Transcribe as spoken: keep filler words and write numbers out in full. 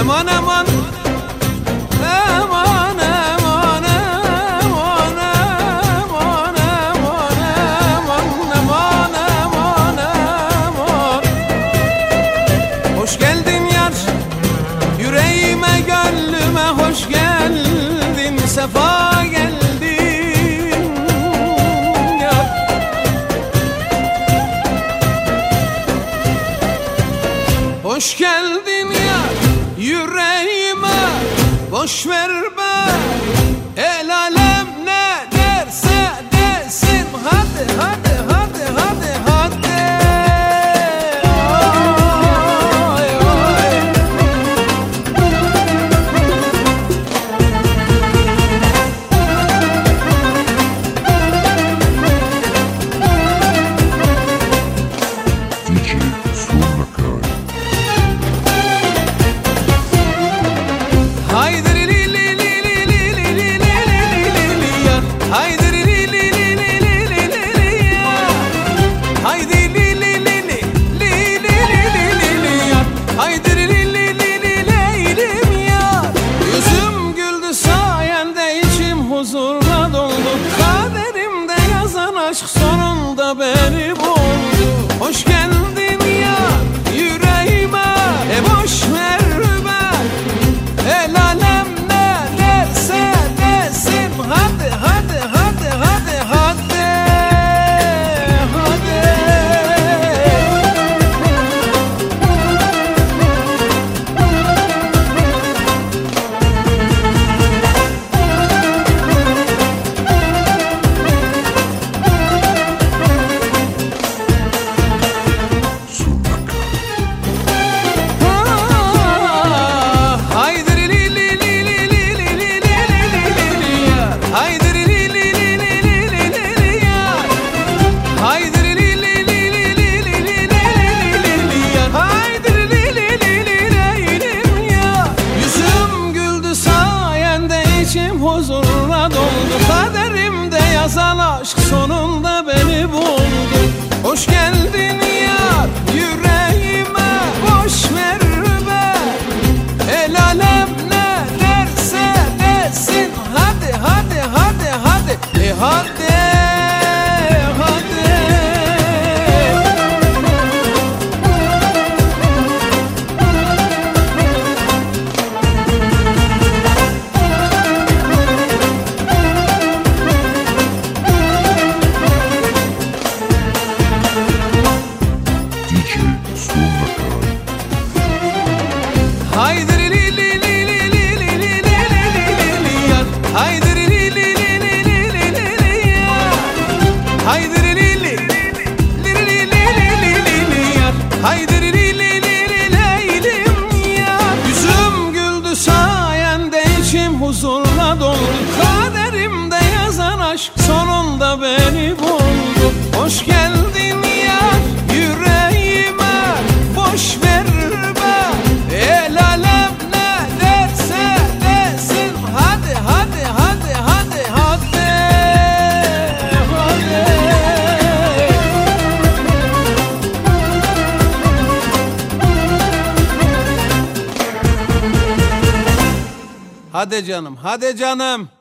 Aman aman aman aman aman aman aman aman aman aman. Hoş geldin yar, yüreğime gönlüme hoş geldin, sefa geldin yar. Hoş geldin yar, yüreğime boş ver be, el alem ne derse desin, hadi hadi hadi hadi hadi. Ay, ay. D J Sulmakan. Haydi li li li li li li li li li li ya. Haydi li li li li li li li li ya. Haydi li li li li li li li li li ya. Haydi li li li li li leylim ya. Yüzüm güldü sayende, içim huzurla doldu. Kaderimde yazan aşk sonunda beni buldu. Hoş geldin ya yüreğime, e boş ver be, el alem ne derse desin, hadi hadi hadi hadi hadi hadi. Sulmakan. Ah, haydi li li li li li li li li li li ya. Haydi li li li li li li li li ya. Haydi li li li li li li li li li li ya. Haydi li li li li li leylim ya. Yüzüm güldü sayende, içim huzurla doldu. Kaderimde yazan aşk sonunda beni buldu. Hoş geldin ya yüreğime, boş ver be, el alem ne derse desin, hadi hadi hadi hadi e hadi hadi. D J Sulmakan. Haydi li li li li li li li li li li li ya. Haydi li li li li li li li li li ya. Haydi li li li li li li li li li li ya. Haydi li li li li li leylim ya. Yüzüm güldü sayende, içim huzurla doldu. Kaderimde yazan aşk sonunda beni buldu. Hoş geldin ya yüreğime, boş ver be, el alem ne derse desin, hadi hadi hadi hadi hadi hadi. Hadi canım, hadi canım.